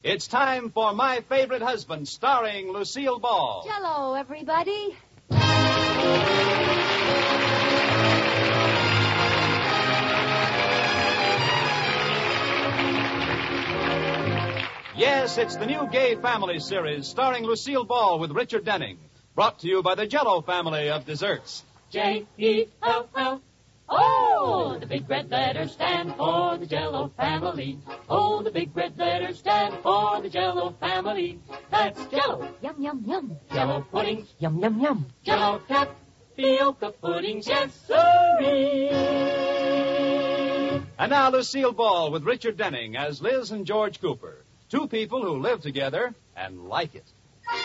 It's time for My Favorite Husband, starring Lucille Ball. Hello, everybody. Yes, it's the new Gay Family series starring Lucille Ball with Richard Denning. Brought to you by the Jell-O family of desserts. J-E-L-L. Oh, the big red letters stand for the Jell-O family. Oh, the big red letters stand for the Jell-O family. That's Jell-O. Yum, yum, yum. Jell-O puddings. Yum, yum, yum. Jell-O tapioca puddings. Yes, sirree. And now Lucille Ball with Richard Denning as Liz and George Cooper. Two people who live together and like it.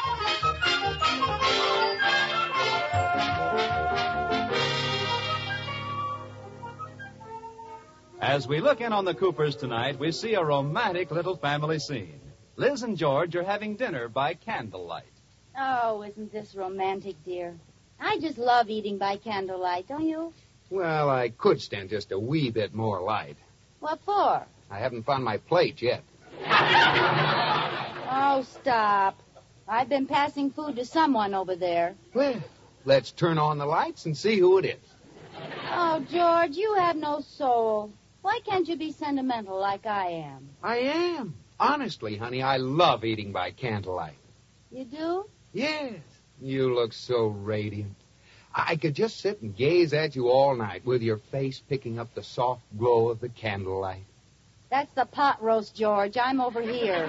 As we look in on the Coopers tonight, we see a romantic little family scene. Liz and George are having dinner by candlelight. Oh, isn't this romantic, dear? I just love eating by candlelight, don't you? Well, I could stand just a wee bit more light. What for? I haven't found my plate yet. Oh, stop. I've been passing food to someone over there. Well, let's turn on the lights and see who it is. Oh, George, you have no soul. Why can't you be sentimental like I am? I am. Honestly, honey, I love eating by candlelight. You do? Yes. You look so radiant. I could just sit and gaze at you all night with your face picking up the soft glow of the candlelight. That's the pot roast, George. I'm over here.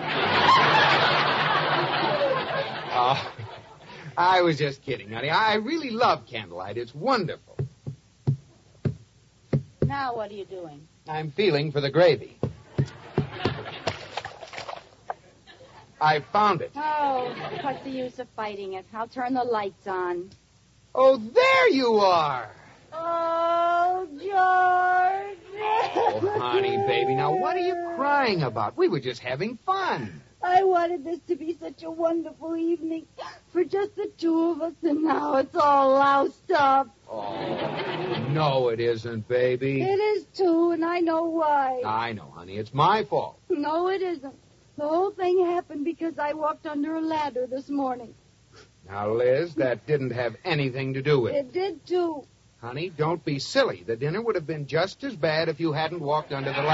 Oh, I was just kidding, honey. I really love candlelight. It's wonderful. Now what are you doing? I'm feeling for the gravy. I found it. Oh, what's the use of fighting it? I'll turn the lights on. Oh, there you are. Oh, George. Oh, honey, baby, now what are you crying about? We were just having fun. I wanted this to be such a wonderful evening for just the two of us, and now it's all loused up. Oh, no, it isn't, baby. It is, too, and I know why. I know, honey. It's my fault. No, it isn't. The whole thing happened because I walked under a ladder this morning. Now, Liz, that didn't have anything to do with it. It did, too. Honey, don't be silly. The dinner would have been just as bad if you hadn't walked under the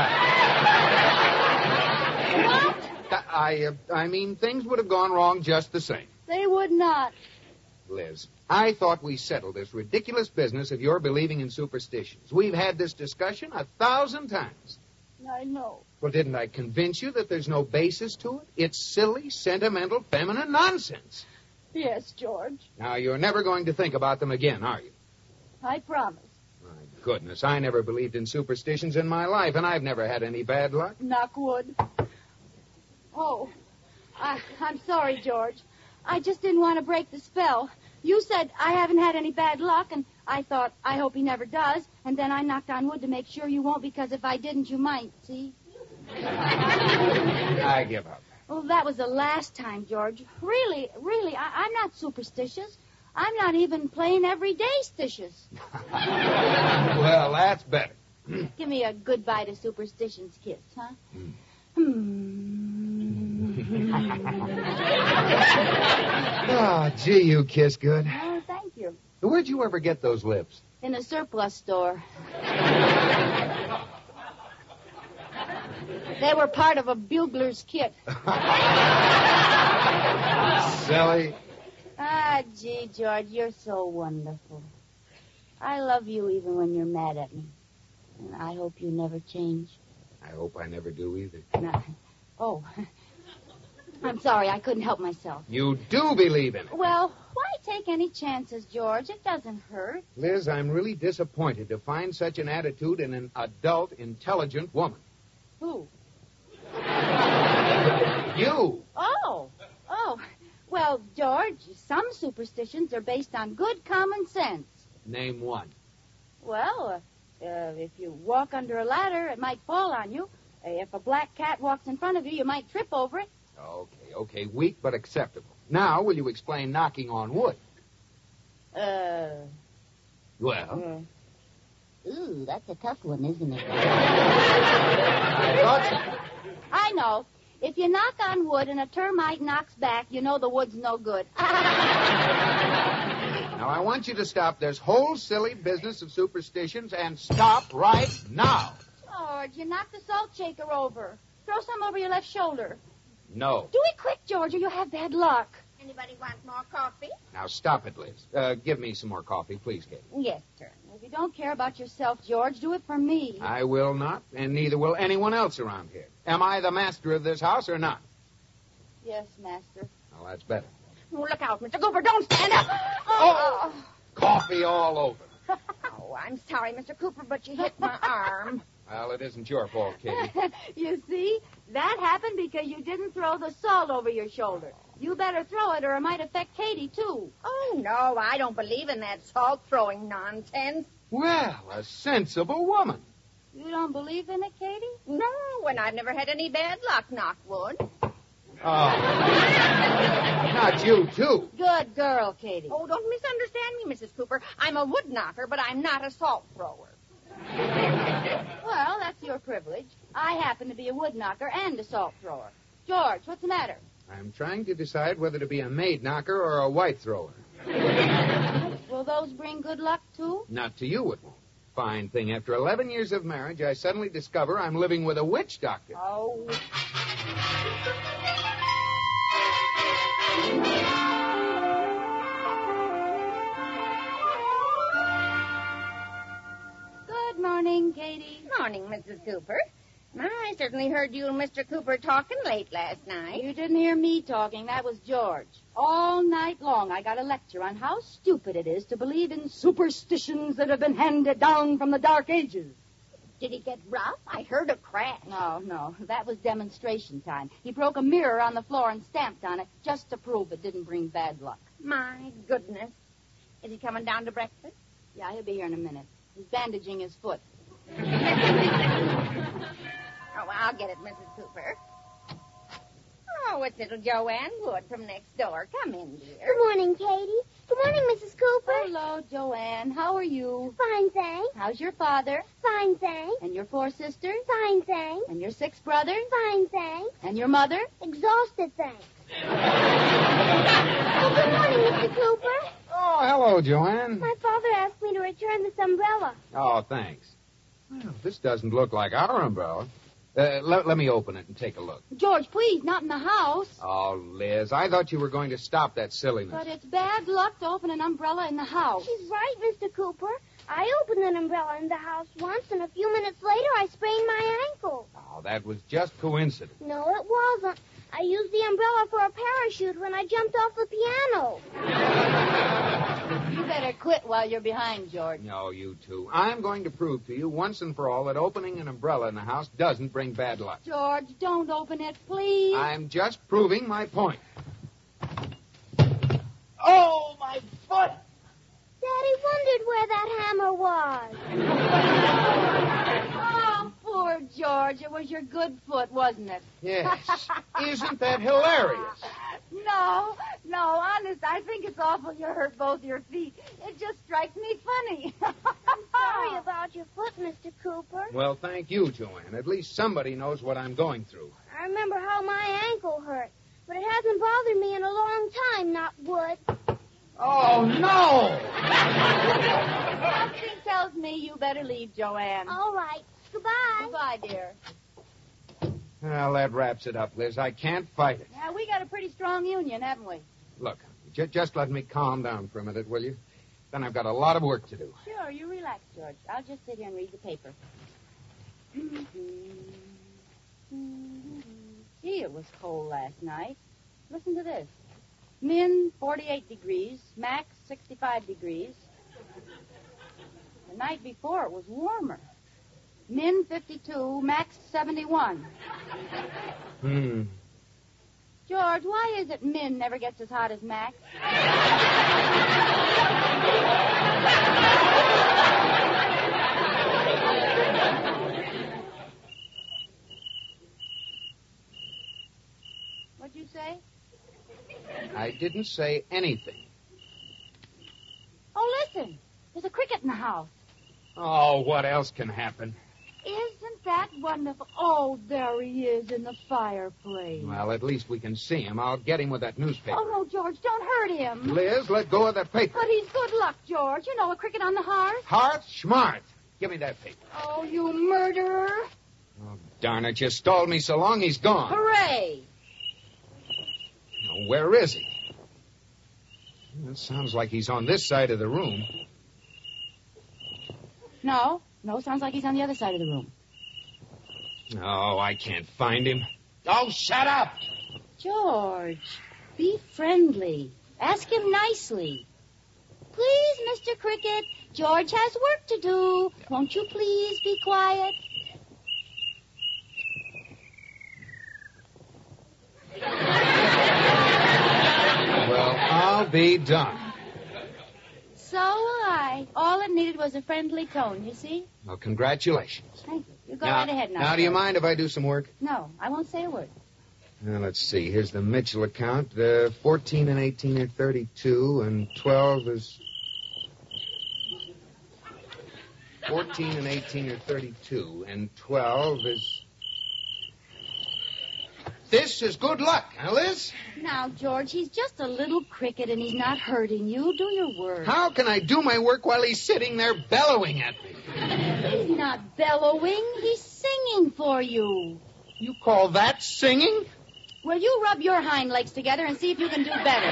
ladder. What? I mean, things would have gone wrong just the same. They would not. Liz, I thought we settled this ridiculous business of your believing in superstitions. We've had this discussion 1,000 times. I know. Well, didn't I convince you that there's no basis to it? It's silly, sentimental, feminine nonsense. Yes, George. Now, you're never going to think about them again, are you? I promise. My goodness, I never believed in superstitions in my life, and I've never had any bad luck. Knock wood. Oh, I'm sorry, George. I just didn't want to break the spell. You said I haven't had any bad luck, and I thought, I hope he never does. And then I knocked on wood to make sure you won't, because if I didn't, you might, see? I give up. Oh, that was the last time, George. Really, I'm not superstitious. I'm not even plain everyday stitious. Well, that's better. Give me a goodbye to superstitions kiss, huh? Oh, gee, you kiss good. Oh, thank you. Where'd you ever get those lips? In a surplus store. They were part of a bugler's kit. Silly. Ah, gee, George, you're so wonderful. I love you even when you're mad at me. And I hope you never change. I hope I never do either. No. Oh, I'm sorry, I couldn't help myself. You do believe in it. Well, why take any chances, George? It doesn't hurt. Liz, I'm really disappointed to find such an attitude in an adult, intelligent woman. Who? You. Oh. Well, George, some superstitions are based on good common sense. Name one. Well, if you walk under a ladder, it might fall on you. If a black cat walks in front of you, you might trip over it. Okay. Weak but acceptable. Now, will you explain knocking on wood? Well? Ooh, that's a tough one, isn't it? I thought so. I know. If you knock on wood and a termite knocks back, you know the wood's no good. Now, I want you to stop this whole silly business of superstitions and stop right now. George, you knocked the salt shaker over. Throw some over your left shoulder. No. Do it quick, George, or you'll have bad luck. Anybody want more coffee? Now, stop it, Liz. Give me some more coffee, please, Kate. Yes, sir. If you don't care about yourself, George, do it for me. I will not, and neither will anyone else around here. Am I the master of this house or not? Yes, master. Well, that's better. Oh, look out, Mr. Cooper. Don't stand up. Oh! Coffee all over. Oh, I'm sorry, Mr. Cooper, but you hit my arm. Well, it isn't your fault, Katie. You see, that happened because you didn't throw the salt over your shoulder. You better throw it or it might affect Katie, too. Oh, no, I don't believe in that salt-throwing nonsense. Well, a sensible woman. You don't believe in it, Katie? No, and I've never had any bad luck, knock wood. Oh. Not you, too. Good girl, Katie. Oh, don't misunderstand me, Mrs. Cooper. I'm a wood knocker, but I'm not a salt thrower. Well, that's your privilege. I happen to be a wood knocker and a salt thrower. George, what's the matter? I'm trying to decide whether to be a maid knocker or a white thrower. Will those bring good luck, too? Not to you, it won't. Fine thing. After 11 years of marriage, I suddenly discover I'm living with a witch doctor. Oh. Good morning, Katie. Morning, Mrs. Cooper. I certainly heard you and Mr. Cooper talking late last night. You didn't hear me talking. That was George. All night long, I got a lecture on how stupid it is to believe in superstitions that have been handed down from the Dark Ages. Did he get rough? I heard a crash. No. That was demonstration time. He broke a mirror on the floor and stamped on it just to prove it didn't bring bad luck. My goodness. Is he coming down to breakfast? Yeah, he'll be here in a minute. He's bandaging his foot. Oh, I'll get it, Mrs. Cooper. Oh, it's little Joanne Wood from next door. Come in, dear. Good morning, Katie. Good morning, Mrs. Cooper. Hello, Joanne. How are you? Fine, thanks. How's your father? Fine, thanks. And your 4 sisters? Fine, thanks. And your 6 brothers? Fine, thanks. And your mother? Exhausted, thanks. Oh, good morning, Mr. Cooper. Oh, hello, Joanne. My father asked me to return this umbrella. Oh, thanks. Well, this doesn't look like our umbrella. Let me open it and take a look. George, please, not in the house. Oh, Liz, I thought you were going to stop that silliness. But it's bad luck to open an umbrella in the house. She's right, Mr. Cooper. I opened an umbrella in the house once, and a few minutes later, I sprained my ankle. Oh, that was just coincidence. No, it wasn't. I used the umbrella for a parachute when I jumped off the piano. You better quit while you're behind, George. No, you two. I'm going to prove to you once and for all that opening an umbrella in the house doesn't bring bad luck. George, don't open it, please. I'm just proving my point. Oh, my foot! Daddy wondered where that hammer was. Oh, poor George. It was your good foot, wasn't it? Yes. Isn't that hilarious? No, honest, I think it's awful you hurt both your feet. It just strikes me funny. Sorry about your foot, Mr. Cooper. Well, thank you, Joanne. At least somebody knows what I'm going through. I remember how my ankle hurt, but it hasn't bothered me in a long time, not wood. Oh, no! Something tells me you better leave, Joanne. All right. Goodbye. Goodbye, dear. Well, that wraps it up, Liz. I can't fight it. Yeah, we got a pretty strong union, haven't we? Look, just let me calm down for a minute, will you? Then I've got a lot of work to do. Sure, you relax, George. I'll just sit here and read the paper. Gee, it was cold last night. Listen to this. Min, 48 degrees. Max, 65 degrees. The night before, it was warmer. Min, 52. Max, 71. George, why is it Min never gets as hot as Max? What'd you say? I didn't say anything. Oh, listen. There's a cricket in the house. Oh, what else can happen? Isn't that wonderful? Oh, there he is in the fireplace. Well, at least we can see him. I'll get him with that newspaper. Oh, no, George, don't hurt him. Liz, let go of that paper. But he's good luck, George. You know, a cricket on the hearth. Hearth, smart. Give me that paper. Oh, you murderer. Oh, darn it, you stalled me so long, he's gone. Hooray. Now, where is he? It sounds like he's on this side of the room. No, sounds like he's on the other side of the room. Oh, I can't find him. Oh, shut up! George, be friendly. Ask him nicely. Please, Mr. Cricket, George has work to do. Won't you please be quiet? Well, I'll be done. So will I. All it needed was a friendly tone, you see? Well, congratulations. Thank you. You go right ahead now. Now, do you mind if I do some work? No, I won't say a word. Now, let's see. Here's the Mitchell account. 14 and 18 are 32, and 12 is... 14 and 18 are 32, and 12 is... This is good luck, huh, Liz? Now, George, he's just a little cricket and he's not hurting you. Do your work. How can I do my work while he's sitting there bellowing at me? He's not bellowing. He's singing for you. You call that singing? Well, you rub your hind legs together and see if you can do better.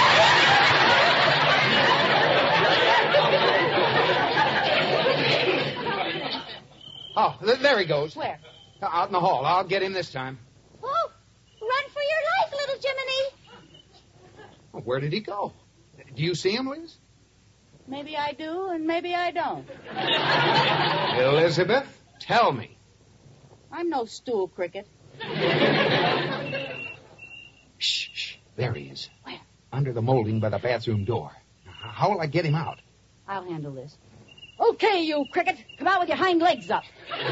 Oh, there he goes. Where? Out in the hall. I'll get him this time. Oh, run for your life, little Jiminy. Oh, where did he go? Do you see him, Liz? Maybe I do, and maybe I don't. Elizabeth, tell me. I'm no stool cricket. Shh, shh. There he is. Where? Under the molding by the bathroom door. How will I get him out? I'll handle this. Okay, you cricket. Come out with your hind legs up.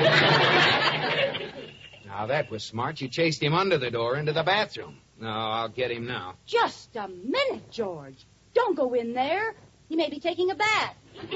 Now, that was smart. You chased him under the door into the bathroom. No, I'll get him now. Just a minute, George. Don't go in there. He may be taking a bath.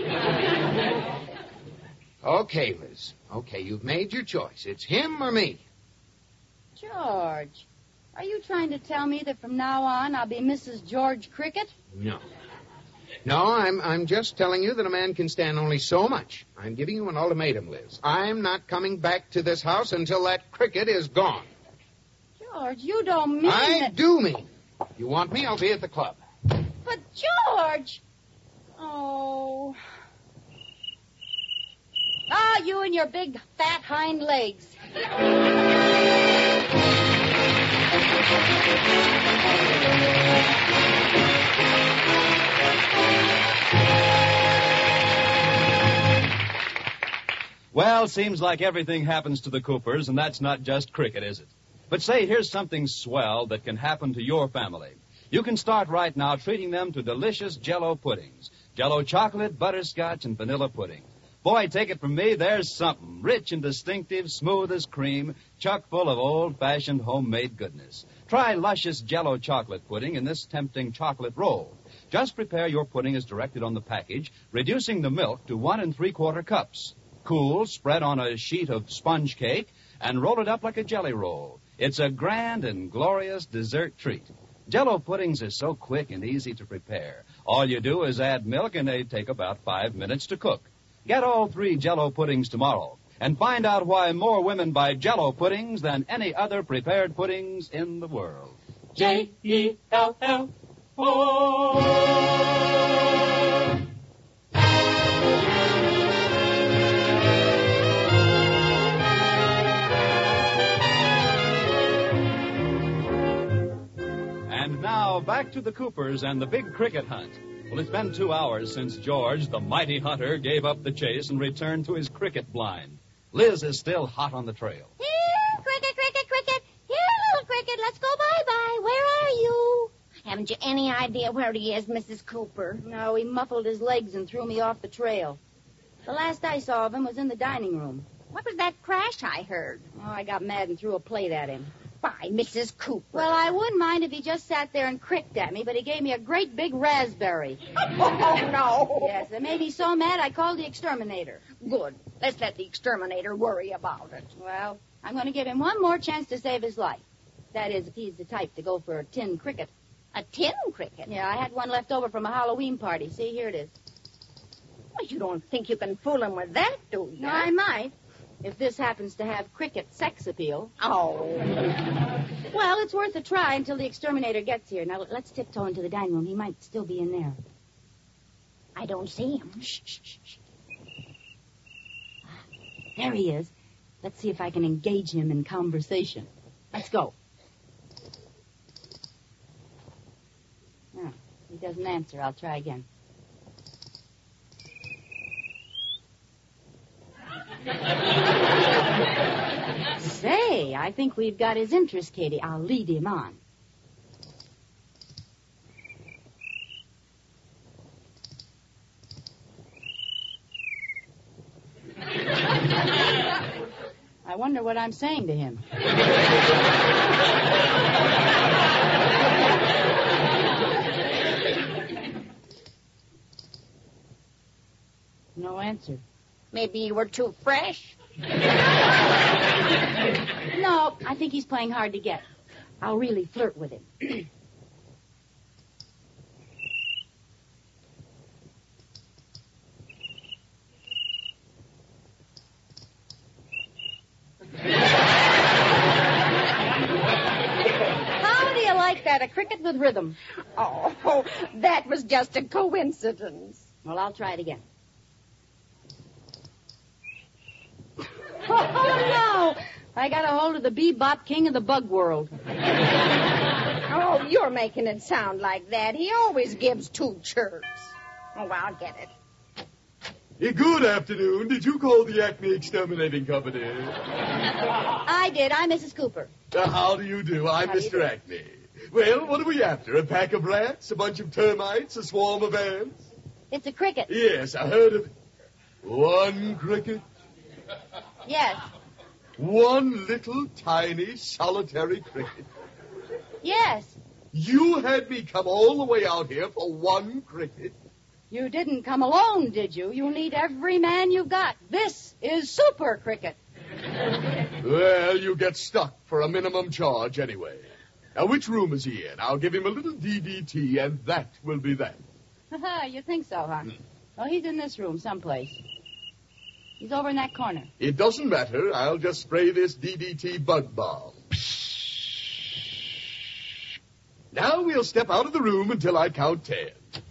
Okay, Liz. Okay, you've made your choice. It's him or me. George, are you trying to tell me that from now on I'll be Mrs. George Cricket? No. No, I'm just telling you that a man can stand only so much. I'm giving you an ultimatum, Liz. I'm not coming back to this house until that cricket is gone. George, you don't mean I that... do mean. If you want me, I'll be at the club. But, George... Oh... Ah, you and your big, fat hind legs. Well, seems like everything happens to the Coopers, and that's not just cricket, is it? But say, here's something swell that can happen to your family. You can start right now treating them to delicious Jell-O puddings. Jell-O chocolate, butterscotch, and vanilla pudding. Boy, take it from me, there's something. Rich and distinctive, smooth as cream, chock full of old-fashioned homemade goodness. Try luscious Jell-O chocolate pudding in this tempting chocolate roll. Just prepare your pudding as directed on the package, reducing the milk to 1 3/4 cups. Cool, spread on a sheet of sponge cake, and roll it up like a jelly roll. It's a grand and glorious dessert treat. Jell-O puddings are so quick and easy to prepare. All you do is add milk, and they take about 5 minutes to cook. Get all 3 Jell-O puddings tomorrow, and find out why more women buy Jell-O puddings than any other prepared puddings in the world. Jell-O. And now, back to the Coopers and the big cricket hunt. Well, it's been 2 hours since George, the mighty hunter, gave up the chase and returned to his cricket blind. Liz is still hot on the trail. Here, cricket, cricket, cricket. Here, little cricket, let's go bye-bye. Where are you? Haven't you any idea where he is, Mrs. Cooper? No, he muffled his legs and threw me off the trail. The last I saw of him was in the dining room. What was that crash I heard? Oh, I got mad and threw a plate at him. Why, Mrs. Cooper. Well, I wouldn't mind if he just sat there and cricked at me, but he gave me a great big raspberry. Oh, no. Yes, it made me so mad I called the exterminator. Good. Let's let the exterminator worry about it. Well, I'm going to give him one more chance to save his life. That is, if he's the type to go for a tin cricket. A tin cricket? Yeah, I had one left over from a Halloween party. See, here it is. Well, you don't think you can fool him with that, do you? No, I might, if this happens to have cricket sex appeal. Oh. Well, it's worth a try until the exterminator gets here. Now, let's tiptoe into the dining room. He might still be in there. I don't see him. Shh, shh, shh, shh. There he is. Let's see if I can engage him in conversation. Let's go. Oh, he doesn't answer. I'll try again. Say, I think we've got his interest, Katie. I'll lead him on. I wonder what I'm saying to him. No answer. Maybe you were too fresh. No, I think he's playing hard to get. I'll really flirt with him. How do you like that? A cricket with rhythm. Oh, that was just a coincidence. Well, I'll try it again. Oh, no! I got a hold of the bebop king of the bug world. Oh, you're making it sound like that. He always gives two chirps. Oh, I'll get it. Good afternoon. Did you call the Acme Exterminating Company? I did. I'm Mrs. Cooper. How do you do? I'm How do you Mr. do? Acme. Well, what are we after? A pack of rats? A bunch of termites? A swarm of ants? It's a cricket. Yes, I heard of it. One cricket? Yes. One little, tiny, solitary cricket. Yes. You had me come all the way out here for one cricket? You didn't come alone, did you? You need every man you've got. This is super cricket. Well, you get stuck for a minimum charge anyway. Now, which room is he in? I'll give him a little DDT, and that will be that. You think so, huh? Well, he's in this room someplace. He's over in that corner. It doesn't matter. I'll just spray this DDT bug bomb. Now we'll step out of the room until I count 10.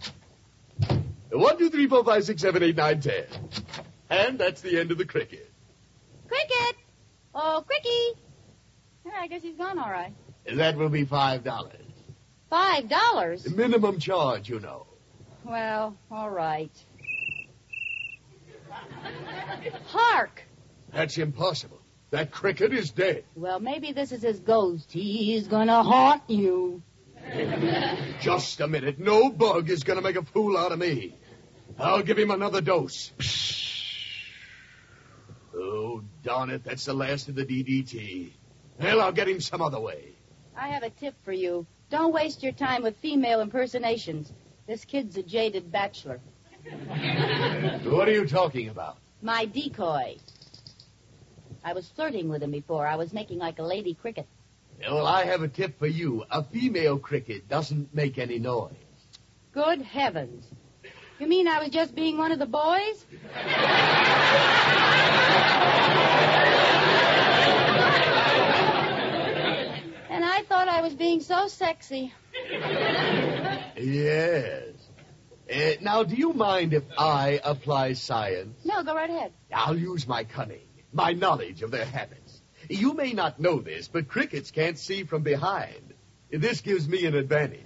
1, 2, 3, 4, 5, 6, 7, 8, 9, 10. And that's the end of the cricket. Cricket! Oh, Cricky! Yeah, I guess he's gone all right. That will be $5. $5? The minimum charge, you know. Well, all right. Hark! That's impossible. That cricket is dead. Well, maybe this is his ghost. He's gonna haunt you. Just a minute. No bug is going to make a fool out of me. I'll give him another dose. Oh, darn it. That's the last of the DDT. Well, I'll get him some other way. I have a tip for you. Don't waste your time with female impersonations. This kid's a jaded bachelor. What are you talking about? My decoy. I was flirting with him before. I was making like a lady cricket. Well, I have a tip for you. A female cricket doesn't make any noise. Good heavens. You mean I was just being one of the boys? And I thought I was being so sexy. Yes. Now, do you mind if I apply science? No, go right ahead. I'll use my cunning, my knowledge of their habits. You may not know this, but crickets can't see from behind. This gives me an advantage.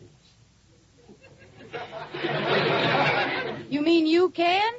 You mean you can?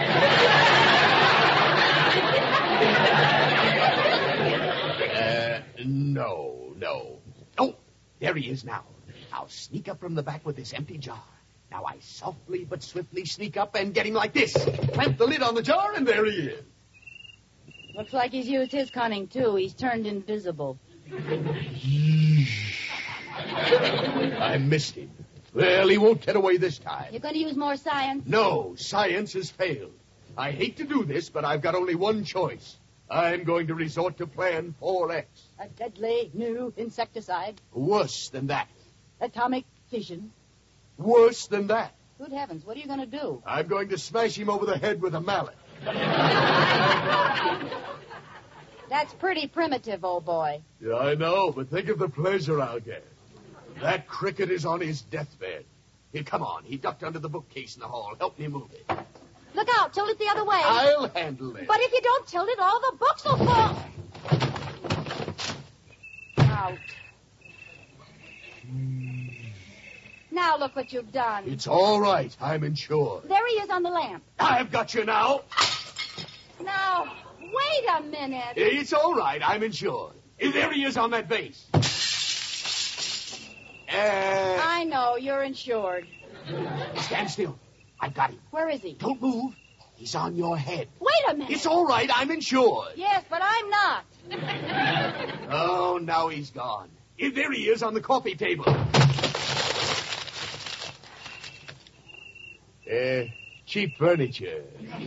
No. Oh, there he is now. I'll sneak up from the back with this empty jar. Now I softly but swiftly sneak up and get him like this. Clamp the lid on the jar, and there he is. Looks like he's used his cunning, too. He's turned invisible. I missed him. Well, he won't get away this time. You're going to use more science? No, science has failed. I hate to do this, but I've got only one choice. I'm going to resort to Plan 4X. A deadly new insecticide. Worse than that. Atomic fission. Worse than that. Good heavens, what are you going to do? I'm going to smash him over the head with a mallet. That's pretty primitive, old boy. Yeah, I know, but think of the pleasure I'll get. That cricket is on his deathbed. Here, come on. He ducked under the bookcase in the hall. Help me move it. Look out, tilt it the other way. I'll handle it. But if you don't tilt it, all the books will fall. Out. Now look what you've done. It's all right. I'm insured. There he is on the lamp. I've got you now. Now, wait a minute. It's all right. I'm insured. There he is on that base. I know, you're insured. Stand still. I've got him. Where is he? Don't move. He's on your head. Wait a minute. It's all right. I'm insured. Yes, but I'm not. Oh, now he's gone. There he is on the coffee table. Cheap furniture.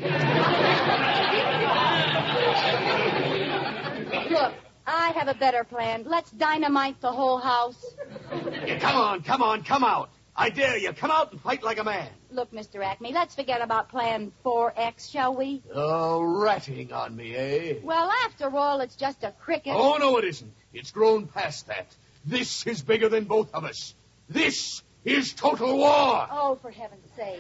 Look, I have a better plan. Let's dynamite the whole house. Yeah, come on, come out. I dare you. Come out and fight like a man. Look, Mr. Acme, let's forget about Plan 4X, shall we? Oh, ratting on me, eh? Well, after all, it's just a cricket. Oh, no, it isn't. It's grown past that. This is bigger than both of us. This is total war. Oh, for heaven's sake.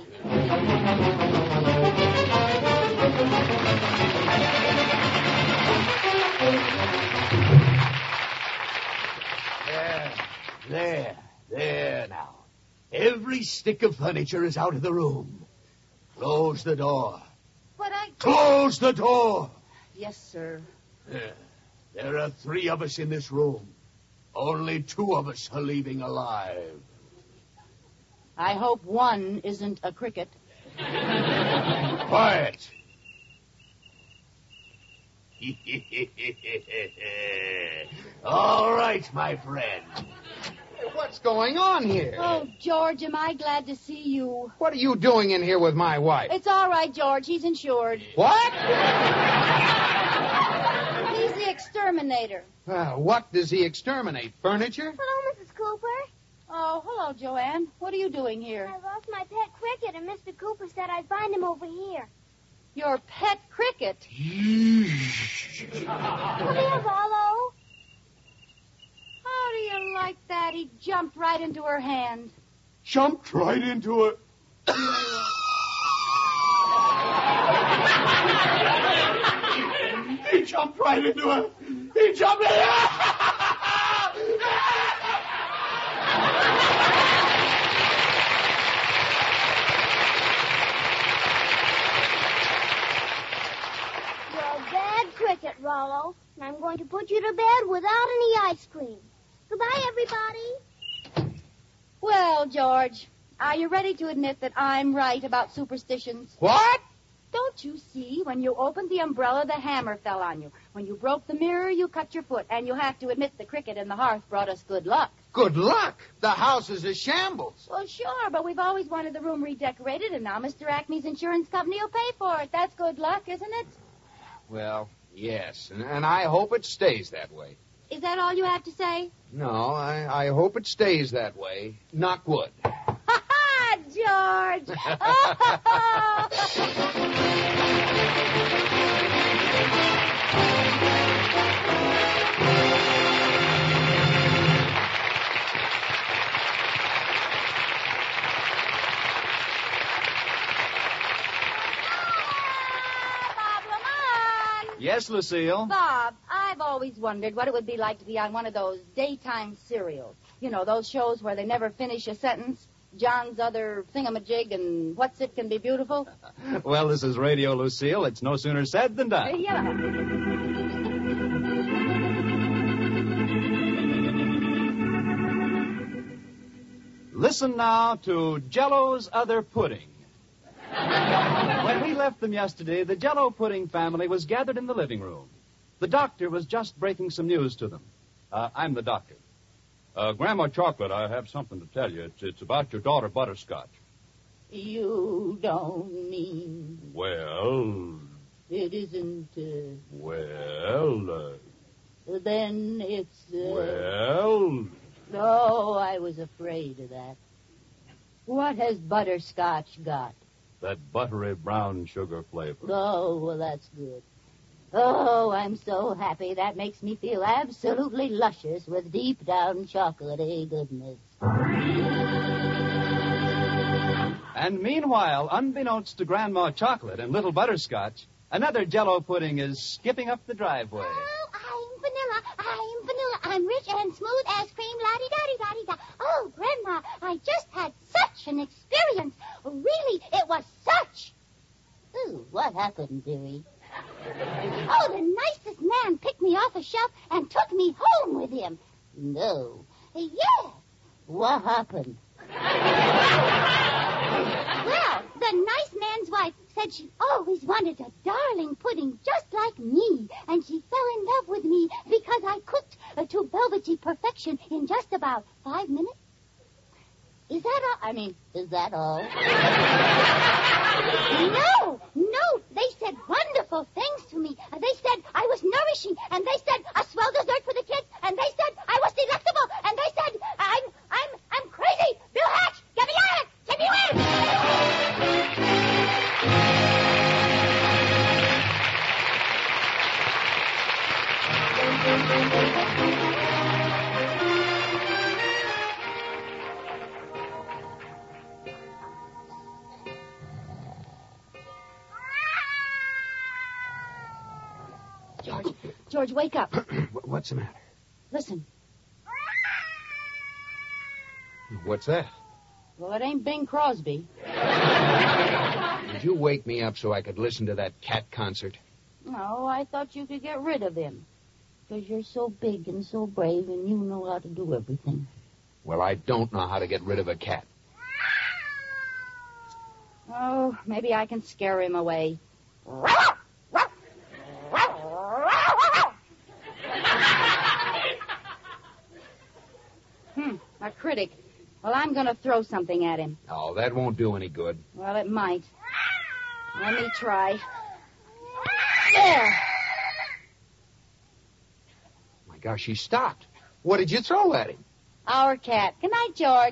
There now. Every stick of furniture is out of the room. Close the door. But Close the door. Yes, sir. There are 3 of us in this room. Only 2 of us are leaving alive. I hope one isn't a cricket. Quiet. All right, my friend. What's going on here? Oh, George, am I glad to see you. What are you doing in here with my wife? It's all right, George. He's insured. What? He's the exterminator. What does he exterminate? Furniture? Hello, Mrs. Cooper. Oh, hello, Joanne. What are you doing here? I lost my pet cricket, and Mr. Cooper said I'd find him over here. Your pet cricket. Come here, Rollo. How do you like that? He jumped right into her hand. Jumped right into it. He jumped right into it. He jumped in. You're a bad cricket, Rollo, and I'm going to put you to bed without any ice cream. Goodbye, everybody. Well, George, are you ready to admit that I'm right about superstitions? What? Don't you see? When you opened the umbrella, the hammer fell on you. When you broke the mirror, you cut your foot. And you have to admit the cricket in the hearth brought us good luck. Good luck. The house is a shambles. Well, sure, but we've always wanted the room redecorated, and now Mr. Acme's insurance company will pay for it. That's good luck, isn't it? Well, yes, and I hope it stays that way. Is that all you have to say? No, I hope it stays that way. Knock wood. Ha-ha, George! Yes, Lucille? Bob, I've always wondered what it would be like to be on one of those daytime serials. You know, those shows where they never finish a sentence. John's Other Thingamajig and What's It Can Be Beautiful. Well, this is Radio Lucille. It's no sooner said than done. Yeah. Listen now to Jell-O's Other Pudding. When we left them yesterday, the Jell-O pudding family was gathered in the living room. The doctor was just breaking some news to them. I'm the doctor. Grandma Chocolate, I have something to tell you. It's about your daughter Butterscotch. You don't mean... Well... It isn't... Well... Then it's... Well... Oh, I was afraid of that. What has Butterscotch got? That buttery brown sugar flavor. Oh, well, that's good. Oh, I'm so happy. That makes me feel absolutely luscious with deep down chocolatey goodness. And meanwhile, unbeknownst to Grandma Chocolate and little Butterscotch, another Jell-O pudding is skipping up the driveway. Oh, I'm vanilla. I'm rich and smooth as cream, la-di-da-di-da-di-da. Oh, Grandma, I just had such an experience. Really, it was such. Ooh, what happened, dearie? Oh, the nicest man picked me off a shelf and took me home with him. No. Yeah. What happened? Well, the nice man's wife said she always wanted a darling pudding just like me, and she fell in love with me because I cooked to velvety perfection in just about 5 minutes. Is that all? Is that all? No, they said wonderful things to me. They said I was nourishing, and they said a swell dessert for the kids, and they said I was delectable, and they said I'm crazy. Bill Hatch, get me out of it. Take me away. George, wake up. What's the matter? Listen. What's that? Well, it ain't Bing Crosby. Did you wake me up so I could listen to that cat concert? No, I thought you could get rid of him. Because you're so big and so brave and you know how to do everything. Well, I don't know how to get rid of a cat. Oh, maybe I can scare him away. A critic. Well, I'm going to throw something at him. Oh, that won't do any good. Well, it might. Let me try. There. My gosh, he stopped. What did you throw at him? Our cat. Good night, George.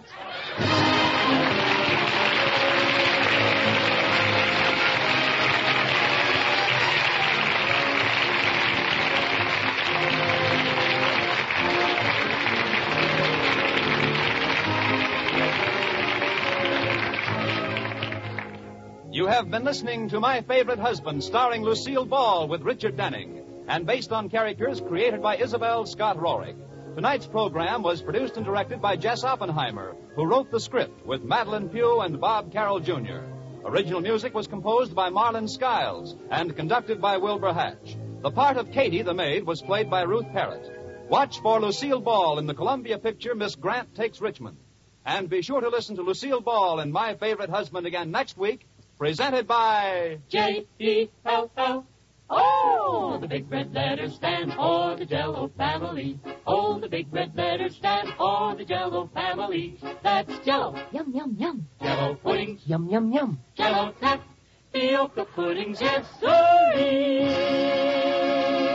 You have been listening to My Favorite Husband, starring Lucille Ball with Richard Denning, and based on characters created by Isabel Scott Rorick. Tonight's program was produced and directed by Jess Oppenheimer, who wrote the script with Madeline Pugh and Bob Carroll Jr. Original music was composed by Marlon Skiles and conducted by Wilbur Hatch. The part of Katie, the maid, was played by Ruth Parrott. Watch for Lucille Ball in the Columbia picture Miss Grant Takes Richmond. And be sure to listen to Lucille Ball in My Favorite Husband again next week, presented by J-E-L-L. Oh, the big red letters stand for the Jell-O family. Oh, the big red letters stand for the Jell-O family. That's Jell-O. Yum, yum, yum. Jell-O puddings. Yum, yum, yum. Jell-O tapioca puddings. Yes, sirree.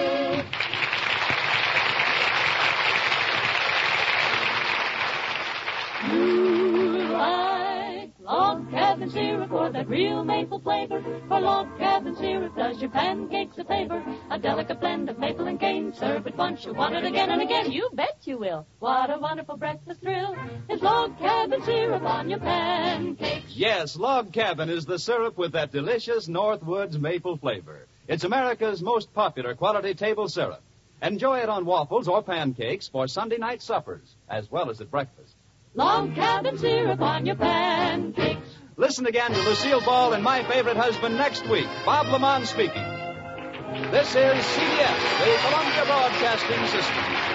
Log cabin syrup or that real maple flavor. For log cabin syrup does your pancakes a favor. A delicate blend of maple and cane. Serve it once, you'll want it again and again. You bet you will. What a wonderful breakfast thrill is log cabin syrup on your pancakes. Yes, Log Cabin is the syrup with that delicious Northwoods maple flavor. It's America's most popular quality table syrup. Enjoy it on waffles or pancakes for Sunday night suppers, as well as at breakfast. Log cabin syrup on your pancakes. Listen again to Lucille Ball and My Favorite Husband next week. Bob Lamont speaking. This is CBS, the Columbia Broadcasting System.